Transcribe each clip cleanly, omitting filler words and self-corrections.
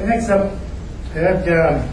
Next up, I had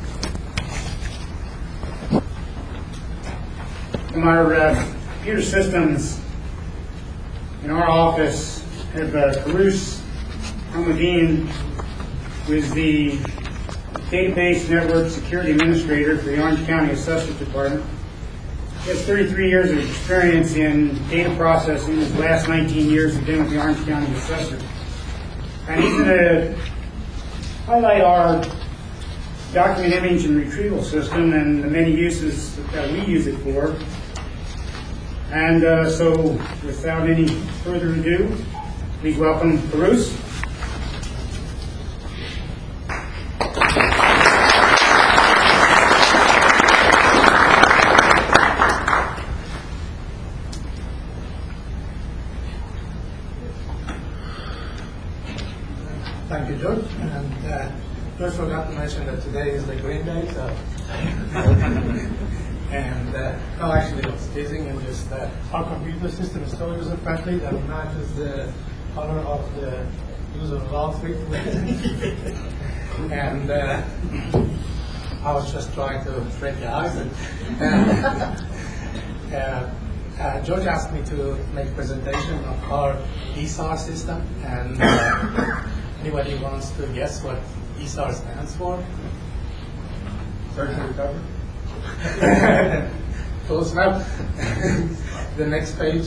from our computer systems in our office have Karus Almadine, who is the Database Network Security Administrator for the Orange County Assessment Department. He has 33 years of experience in data processing. His last 19 years have been with the Orange County Assessor. And he's going to highlight our document image and retrieval system and the many uses that we use it for. And so, without any further ado, please welcome Karus. Thank you, George. And George forgot to mention that today is the green day, so. And no, actually, I was teasing and just our computer system is so user friendly that it matches the color of the user log street. And I was just trying to trick your eyes. And George asked me to make a presentation of our ESAR system, and anybody wants to guess what ESAR stands for? Search and recovery. Close enough. The next page,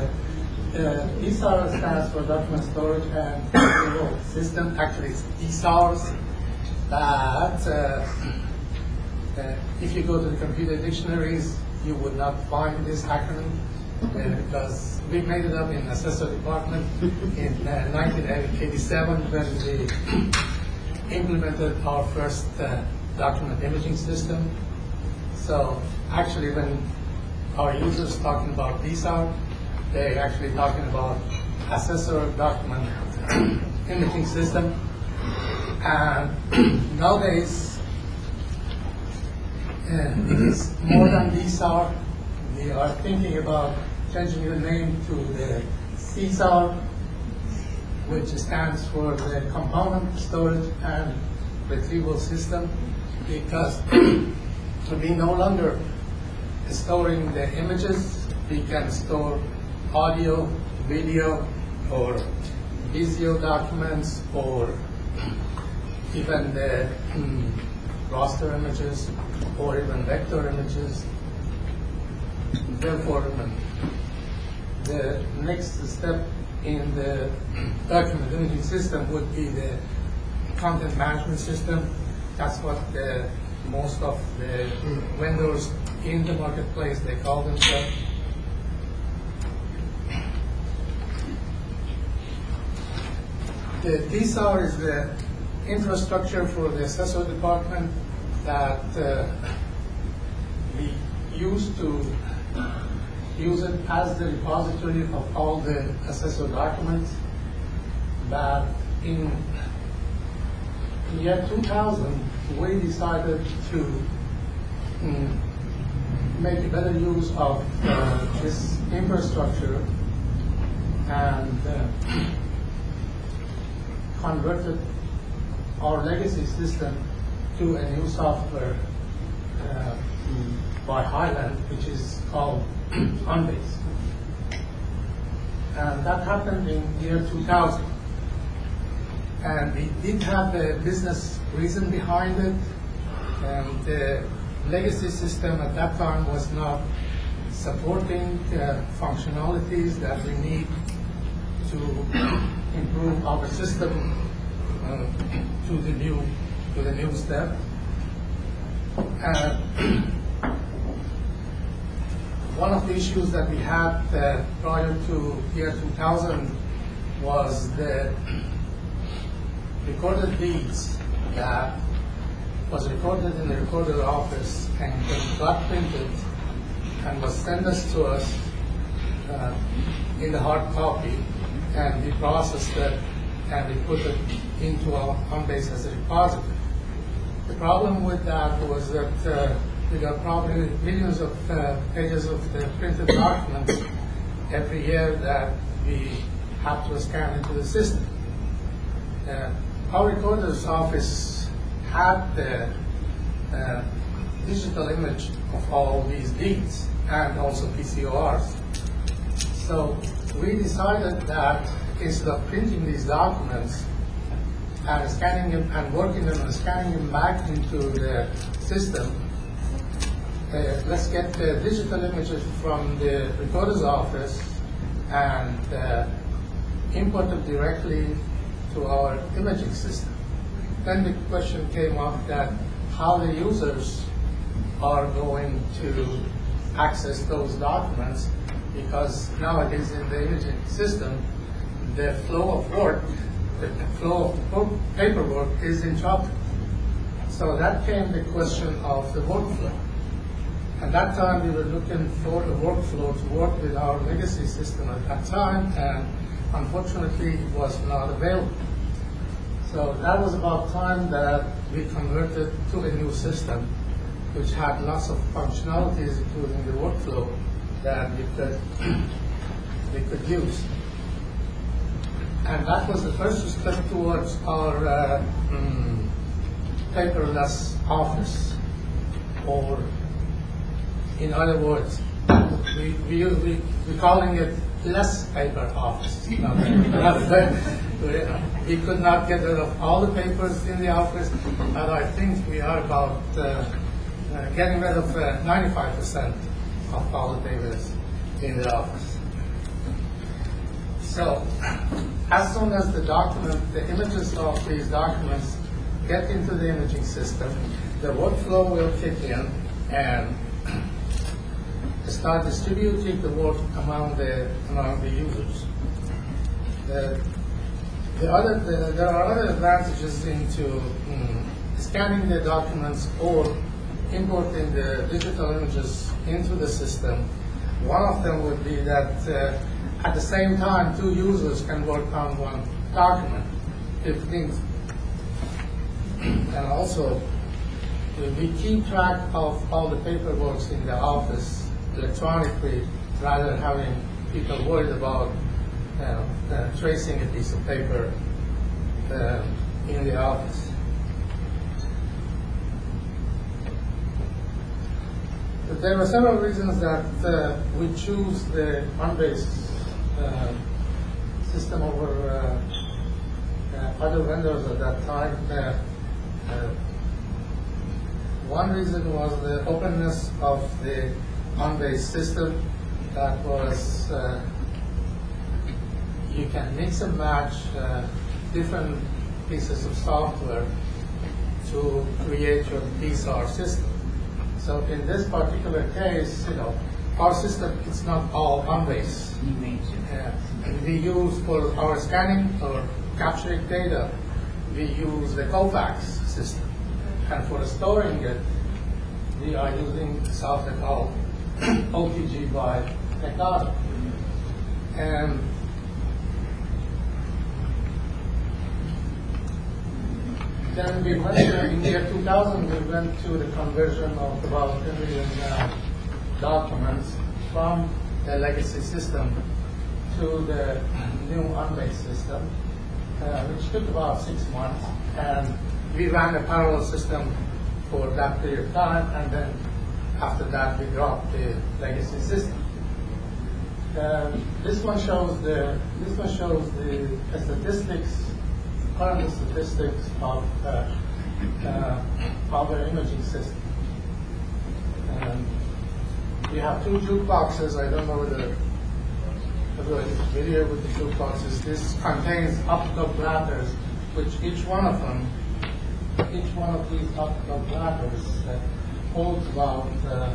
ESAR stands for Document Storage and Retrieval System. Actually, it's ESARs. But if you go to the computer dictionaries, you would not find this acronym because we made it up in the Assessor Department in 1987 when we implemented our first document imaging system. So actually when our users talking about ESAR, they're actually talking about Assessor Document Imaging System. And nowadays, it is more than ESAR. We are thinking about changing the name to the CSAR, which stands for the Component Storage and Retrieval System, because we no longer storing the images. We can store audio, video, or Visio documents, or even the raster images, or even vector images. Therefore, the next step in the document imaging system would be the content management system. That's what most of the vendors in the marketplace, they call themselves. The DSAR is the infrastructure for the Assessor Department that we used to use it as the repository of all the assessor documents. But in the year 2000, we decided to make a better use of this infrastructure and converted our legacy system to a new software by Highland, which is called OnBase. And that happened in the year 2000. And we did have a business reason behind it. And the legacy system at that time was not supporting functionalities that we need to improve our system to the new step. One of the issues that we had prior to year 2000 was the recorded leads that was recorded in the recorder office and got printed and was sent to us in the hard copy, and we processed it and we put it into our OnBase as a repository. The problem with that was that we got probably millions of pages of the printed documents every year that we have to scan into the system. our recorder's office had the digital image of all these deeds and also PCORs. So we decided that instead of printing these documents and scanning them and working them and scanning them back into the system, let's get the digital images from the recorder's office and import them directly to our imaging system. Then the question came up that how the users are going to access those documents, because nowadays in the imaging system, the flow of work, the flow of paperwork is interrupted. So that came the question of the workflow. At that time, we were looking for a workflow to work with our legacy system at that time, and unfortunately, it was not available. So that was about time that we converted to a new system, which had lots of functionalities, including the workflow that we could use. And that was the first step towards our paperless office, or in other words, we're calling it less paper office. We could not get rid of all the papers in the office, but I think we are about getting rid of 95% of all the papers in the office. So, as soon as the images of these documents get into the imaging system, the workflow will kick in and start distributing the work among the users. There are other advantages into scanning the documents or importing the digital images into the system. One of them would be that at the same time, two users can work on one document. And also, we keep track of all the paperwork in the office electronically, rather than having people worried about tracing a piece of paper in the office. But there are several reasons that we choose the on-base system over other vendors at that time. One reason was the openness of the on-base system. That was, you can mix and match different pieces of software to create your PSAR system. So in this particular case, our system is not all on-base. We use for our scanning or capturing data, we use the Kofax system. And for storing it, we are using software called OTG by Technology. And then we went in the year 2000, we went to the conversion of about 10 million documents from the legacy system to the new on-base system, which took about 6 months. And we ran a parallel system for that period of time, and then after that we dropped the legacy system. This one shows the statistics, current statistics of our imaging system. We have two jukeboxes. I don't know whether everybody is familiar with the jukeboxes. This contains optical platters, which each one of these optical platters holds about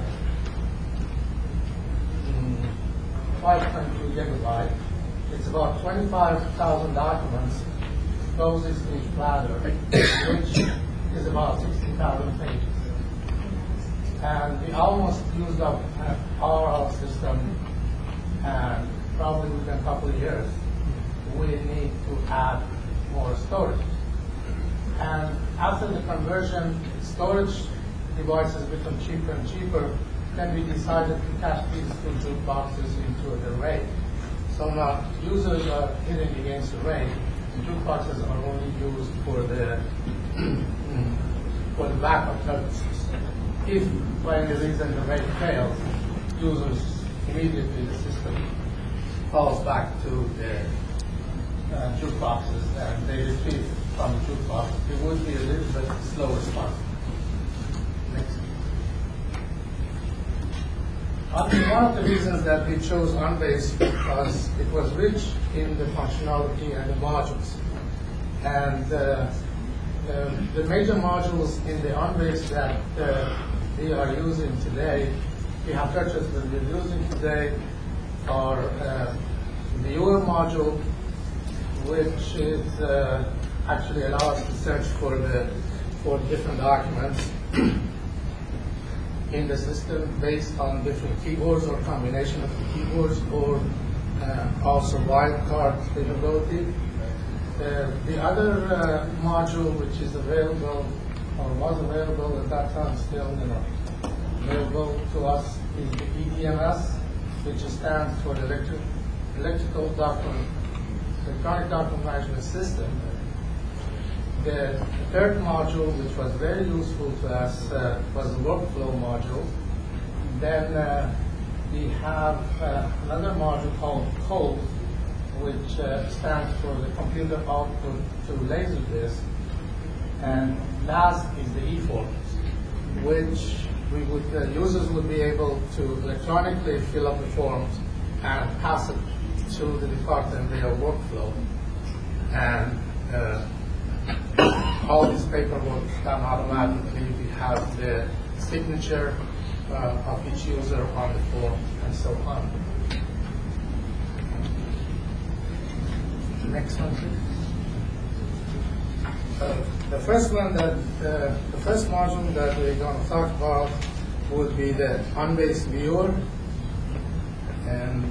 5.2 gigabytes. It's about 25,000 documents goes into each platter, which is about 60,000 pages. And we almost used up our system, and probably within a couple of years, we need to add more storage. And after the conversion, storage devices become cheaper and cheaper, then we decided to cast these two jukeboxes into an array. So now users are hitting against the array, jukeboxes are only used for the backup purposes. If by any reason the rate fails, users immediately the system falls back to the jukeboxes and they retrieve from the jukebox. It would be a little bit slow response. Next. One of the reasons that we chose OnBase because it was rich in the functionality and the modules. And the major modules in the OnBase that we are using today, we have purchased that we're using today, are the viewer module, which is actually allows us to search for different documents in the system based on different keywords or combination of keywords, or also wildcard capability. The other module which is available or was available at that time, still available to us, is the EDMS, which stands for Electronic Document Management System. The third module, which was very useful to us, was the workflow module. Then we have another module called COLE, which stands for the computer output to Laserdisc. And last is the eForms, which users would be able to electronically fill up the forms and pass it to the department via workflow. And all this paperwork done automatically. We have the signature of each user on the form and so on. Next one, please. The first module that we're going to talk about would be the OnBase viewer. And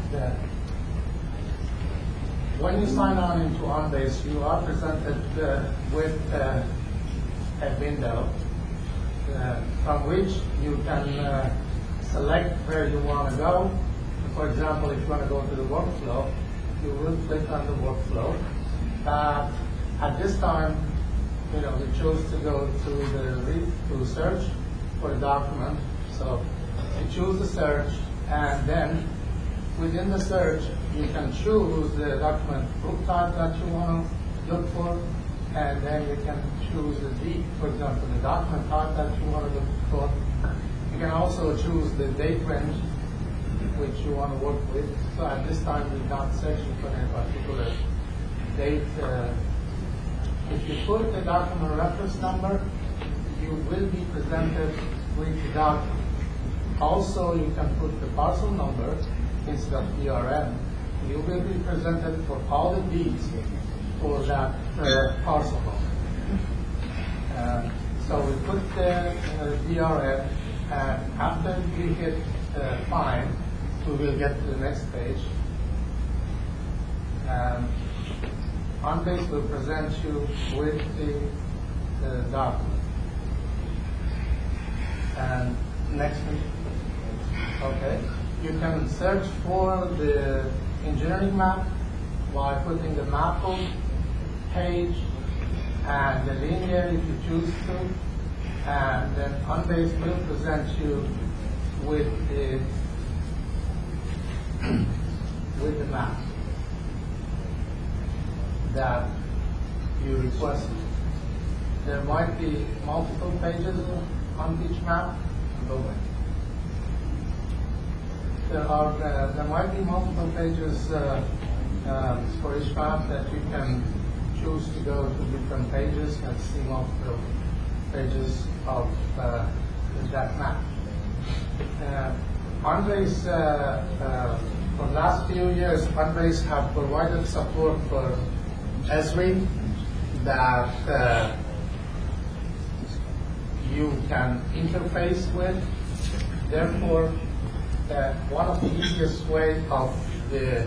when you sign on into OnBase, you are presented with a window from which you can select where you want to go. For example, if you want to go to the workflow, you will click on the workflow. At this time, we chose to go to search for a document. So you choose the search, and then within the search, you can choose the document book type that you want to look for, and then you can choose the date, for example, the document type that you want to look for. You can also choose the date range which you want to work with. So at this time, we're not searching for any particular date. If you put the document reference number, you will be presented with the document. Also, you can put the parcel number instead of PRN. You will be presented for all the deeds for that parcel number. So we put the PRN, and after we hit find, we will get to the next page. OnBase will present you with the document. And next one. Okay. You can search for the engineering map by putting the map page and the linear if you choose to. And then OnBase will present you with the map that you requested. There might be multiple pages on each map. There might be multiple pages for each map that you can choose to go to different pages and see multiple pages of that map. OnBase, for the last few years, OnBase have provided support for Esri that you can interface with. Therefore, one of the easiest way of the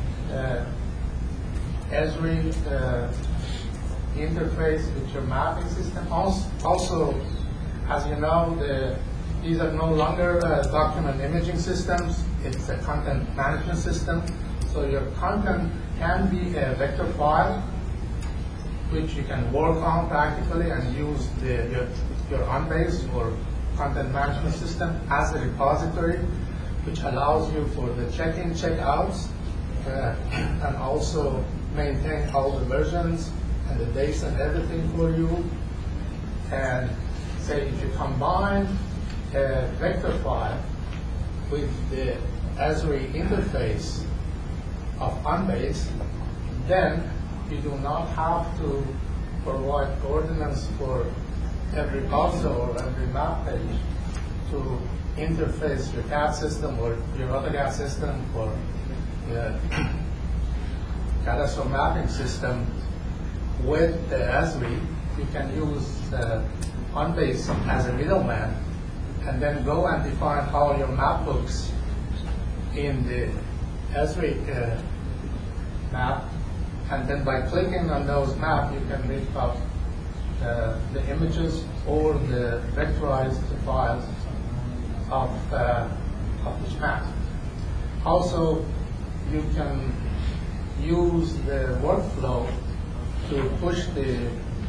Esri interface with your mapping system. Also, as you know, these are no longer document imaging systems. It's a content management system. So your content can be a vector file, which you can work on practically and use your OnBase or content management system as a repository, which allows you for the check-in, check-outs, and also maintain all the versions and the dates and everything for you. And say if you combine a vector file with the Esri interface of OnBase, then you do not have to provide coordinates for every parcel or every map page to interface your CAD system or your AutoCAD system or the cadastral mapping system with the Esri. You can use OnBase as a middleman and then go and define all your map books in the Esri map, and then by clicking on those maps, you can read up the images or the vectorized files of each map. Also, you can use the workflow to push the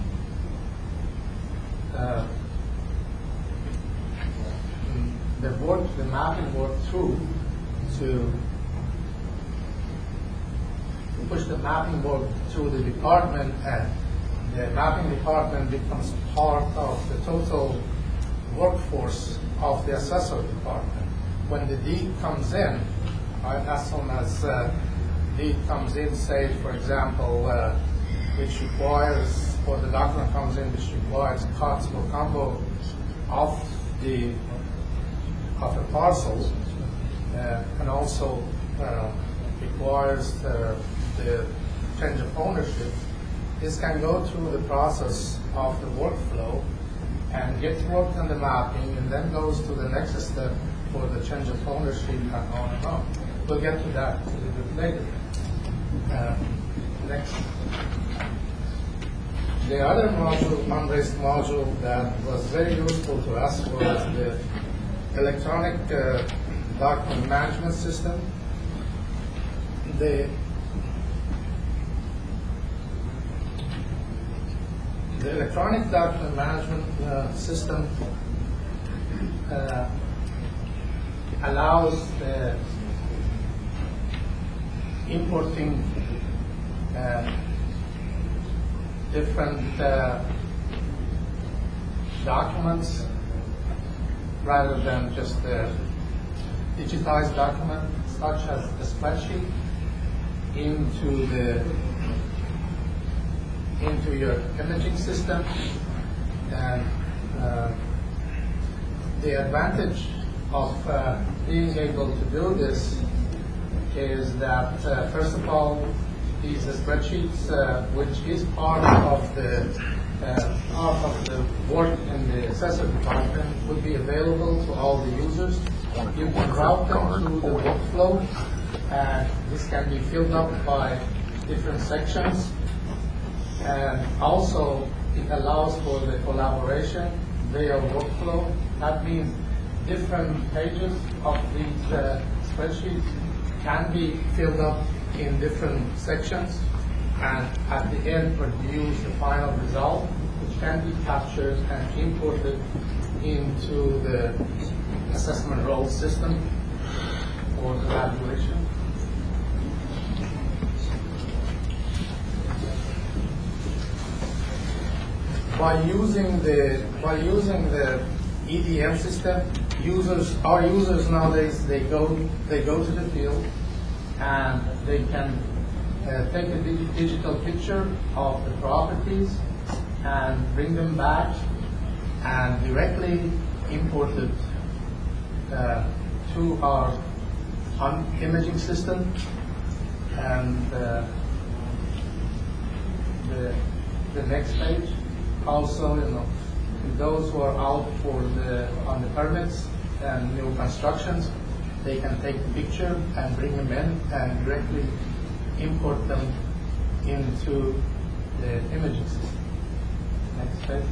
mapping work through to push the mapping work through the department, and the mapping department becomes part of the total workforce of the assessor department. When the deed comes in, right, as soon as deed comes in, say, for example, which requires, or the document comes in which requires cuts or combo of a parcel, and also requires the change of ownership. This can go through the process of the workflow and get worked on the mapping, and then goes to the next step for the change of ownership, and on and on. We'll get to that a little bit later. Next. The other module, OnBase module, that was very useful to us was the electronic document management system. The electronic document management system allows the importing different documents rather than just a digitized document, such as a spreadsheet, into your imaging system. And the advantage of being able to do this is that, first of all, these spreadsheets, which is part of the work in the assessor department, would be available to all the users. You can route them through the workflow, and this can be filled up by different sections. And also, it allows for the collaboration via workflow. That means different pages of these spreadsheets can be filled up in different sections, and at the end produce the final result, which can be captured and imported into the assessment role system or evaluation. By using the EDM system, our users nowadays, they go to the field and they can take a digital picture of the properties and bring them back and directly import it to our imaging system. And the next page, also, those who are out on the permits and new constructions, they can take the picture and bring them in and directly import them into the imaging system. Next page.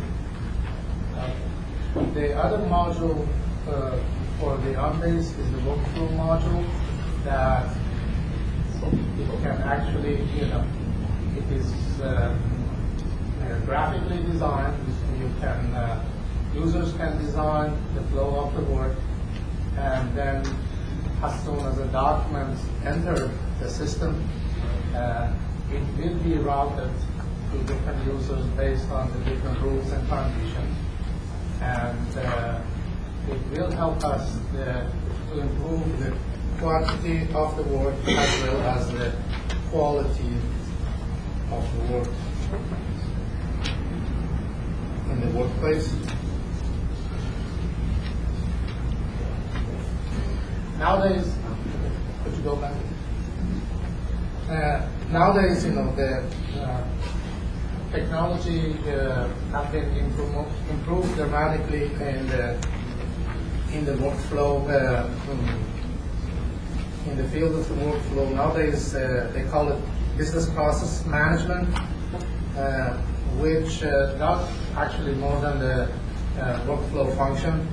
The other module for the OnBase is the workflow module that it can actually, it is graphically designed. Users can design the flow of the work, and then as soon as the documents enter the system, it will be routed to different users based on the different rules and conditions. And it will help us to improve the quantity of the work as well as the quality of the work in the workplace. Nowadays, could you go back? Nowadays, the technology has been improved dramatically in the workflow, in the field of the workflow. Nowadays, they call it business process management, which not actually more than the workflow function.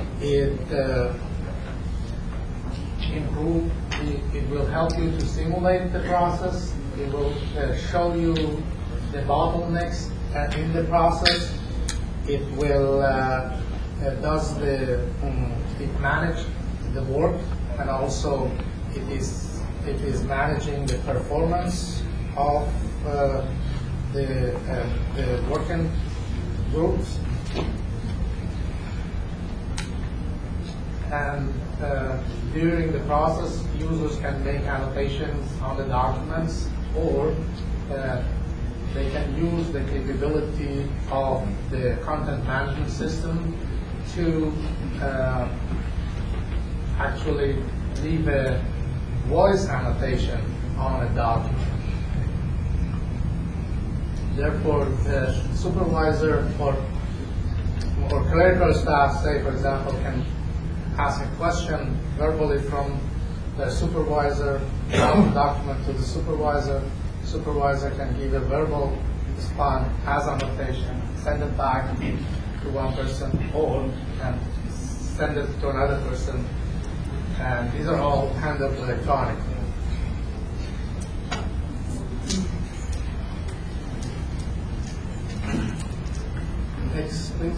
It will help you to simulate the process. It will show you the bottlenecks in the process. It will it manage the work, and also it is managing the performance of the working groups. And during the process, users can make annotations on the documents, or they can use the capability of the content management system to actually leave a voice annotation on a document. Therefore, the supervisor or clerical staff, say for example, can ask a question verbally from the supervisor, from the document to the supervisor. Supervisor can give a verbal response as annotation, send it back to one person, or and send it to another person. And these are all handled electronically. Next, please.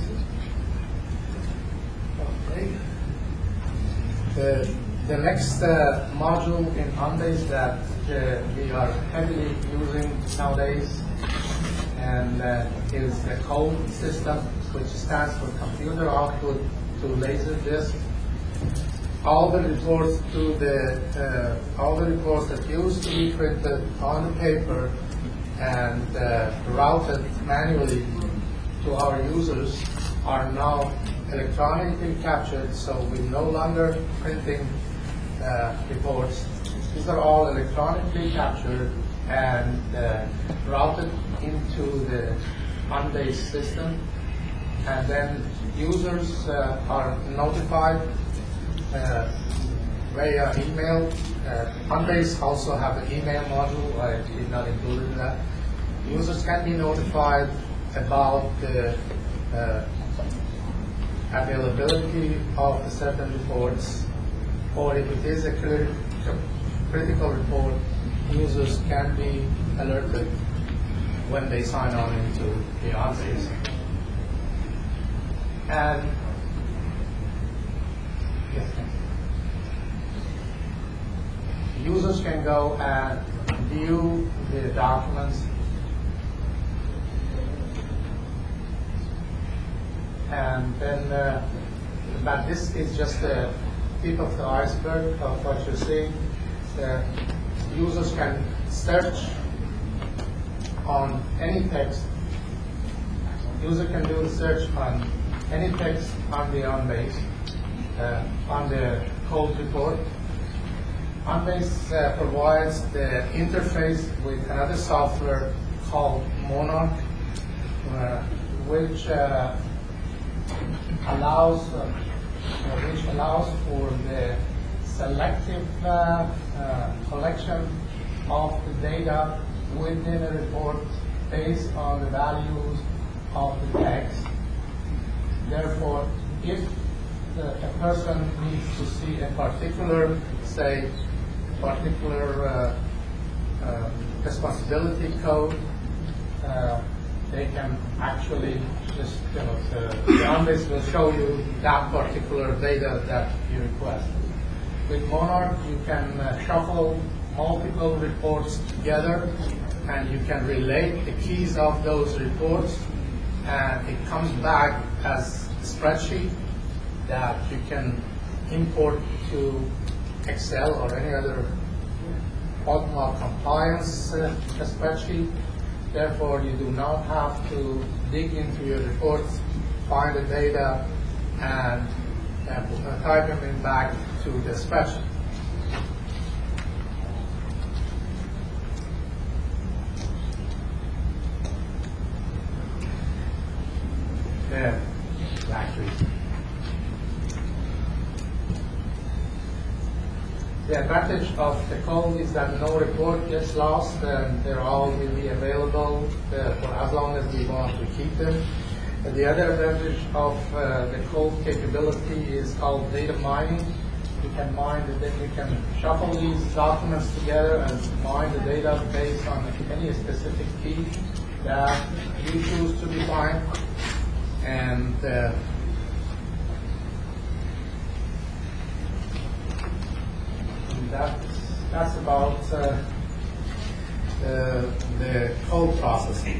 Okay. The next module in Mondays that we are heavily using nowadays and is the code system, which stands for computer output to laser disk. All the reports that used to be printed on the paper and routed manually to our users are now electronically captured, so we're no longer printing reports. These are all electronically captured and routed into the Mondays system, and then users are notified via email. Mondays also have an email module. I did not include in that. Users can be notified about the availability of the certain reports, or if it is a critical report, users can be alerted when they sign on into the Mondays. And yes, users can go and view the documents and then, but this is just the tip of the iceberg of what you're seeing. Users can search on any text. User can do the search on any text on the OnBase, on the code report. OnBase provides the interface with another software called Monarch, which allows for the selective collection of the data within a report based on the values of the text. Therefore, if a person needs to see a particular, say, responsibility code, they can actually just, the on-base will show you that particular data that you request. With Monarch, you can shuffle multiple reports together, and you can relate the keys of those reports, and it comes back as a spreadsheet that you can import to Excel or any other OTMA compliance spreadsheet. Therefore, you do not have to dig into your reports, find the data, and type them in back to the spreadsheet. Exactly. The advantage of the code is that no report gets lost, and they're all will be available for as long as we want to keep them. And the other advantage of the code capability is called data mining. You can mine you can shuffle these documents together and mine the data based on any specific key that you choose to define. And that's about the code processing.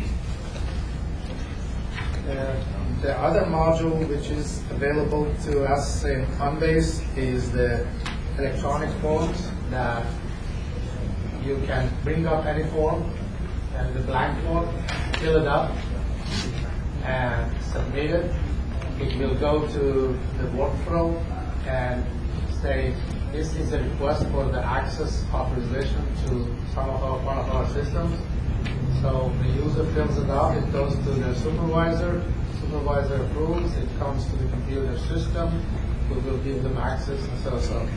The other module which is available to us in OnBase is the electronic forms that you can bring up any form, and the blank form, fill it up, and submit it. It will go to the workflow and say, this is a request for the access authorization to one of our systems. So the user fills it out, it goes to the supervisor approves, it comes to the computer system, we will give them access, and so.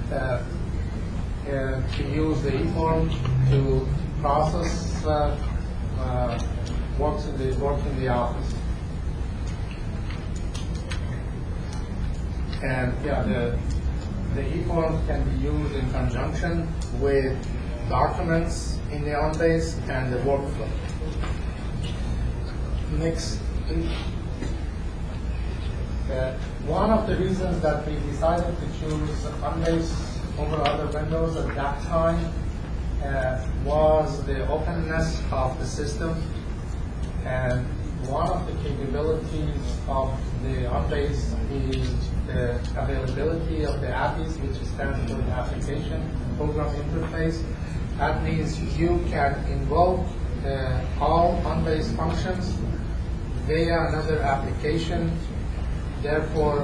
To use the eForm to process works in the office. And the eForm can be used in conjunction with documents in the OnBase and the workflow. Next, one of the reasons that we decided to choose OnBase over other vendors at that time was the openness of the system, and one of the capabilities of the OnBase is the availability of the APIs, which stands for the Application Program Interface. That means you can invoke all OnBase functions via another application. Therefore,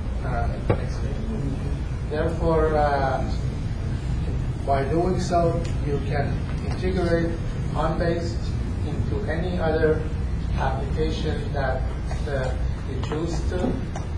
by doing so, you can integrate OnBase into any other application that you choose to.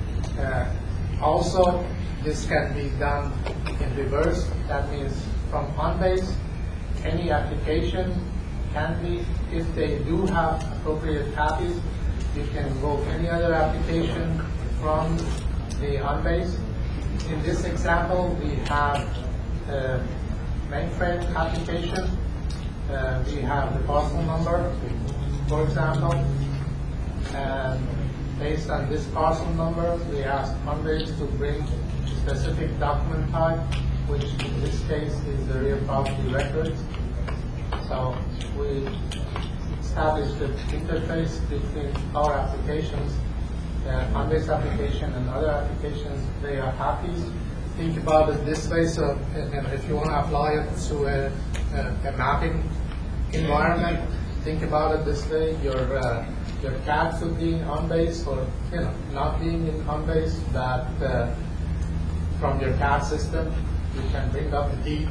Also, this can be done in reverse. That means from OnBase, any application can be, if they do have appropriate APIs, you can invoke any other application from the OnBase. In this example, we have a mainframe application. We have the parcel number, for example, and based on this parcel number, we asked OnBase to bring specific document type, which in this case is the real property records. So we established the interface between our applications, OnBase application and other applications. They are happy. Think about it this way. So if you want to apply it to a mapping environment, think about it this way. Your CAD could be in OnBase, or not being in OnBase, that from your CAD system you can bring up the deed.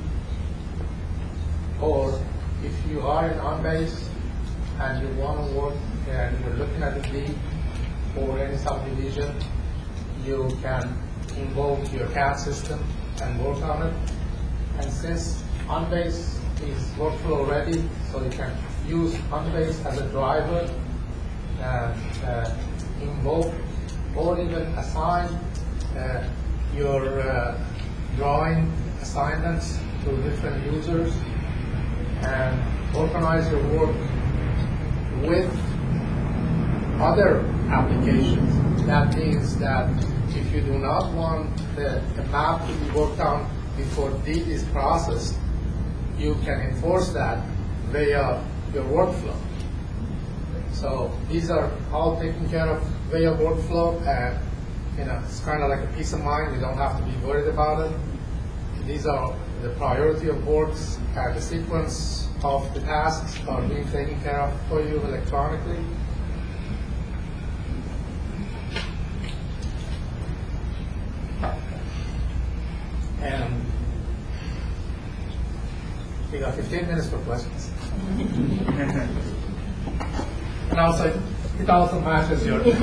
Or if you are in OnBase and you want to work and you're looking at the deed for any subdivision, you can invoke your CAD system and work on it. And since OnBase is workflow ready, so you can use OnBase as a driver and invoke or even assign your drawing assignments to different users and organize your work with other applications. That means that if you do not want the map to be worked on before deed is processed, you can enforce that via your workflow. So these are all taken care of via workflow, and it's kind of like a peace of mind. You don't have to be worried about it. These are the priority of works, and the sequence of the tasks are being taken care of for you electronically. And we got 15 minutes for questions. And also, it also matches your. So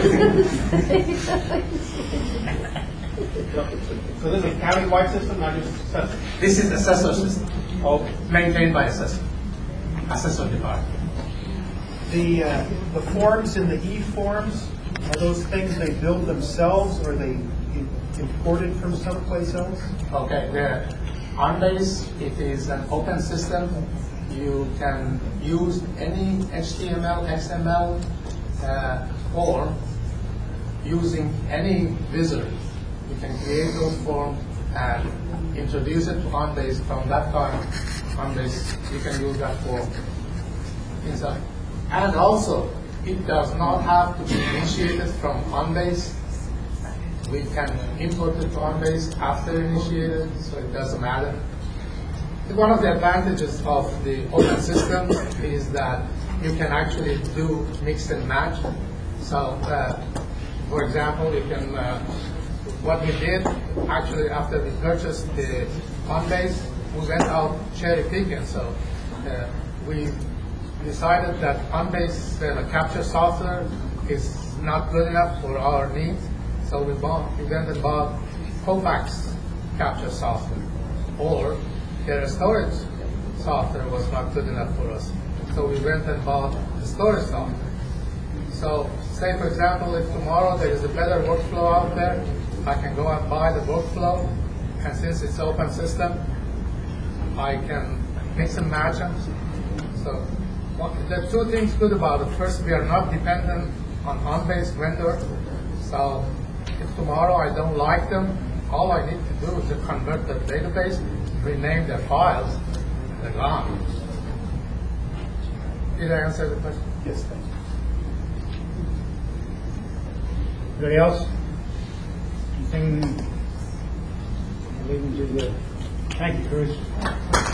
this is a county-wide system, not just assessor? This is assessor system, Okay. maintained by assessor department. The forms in the e-forms, are those things they build themselves or they imported from someplace else? Okay, the OnBase, it is an open system. You can use any HTML, XML form using any wizard. You can create those forms and introduce it to OnBase. From that time, OnBase, you can use that form inside. And also, it does not have to be initiated from OnBase. We can import it to OnBase after initiated, so it doesn't matter. One of the advantages of the open system is that you can actually do mix and match. So, for example, you can, what we did actually after we purchased the OnBase, we went out cherry picking. So we decided that OnBase capture software is not good enough for our needs. So we went and bought Kofax capture software, or their storage software was not good enough for us. So we went and bought the storage software. So say, for example, if tomorrow there is a better workflow out there, I can go and buy the workflow, and since it's open system, I can mix and match them. So there are two things good about it. First, we are not dependent on OnBase vendor. So if tomorrow I don't like them, all I need to do is to convert the database, rename their files, and they're gone. Did I answer the question? Yes, thank you. Anybody else? Anything? Leaving to the. Thank you, Cruz.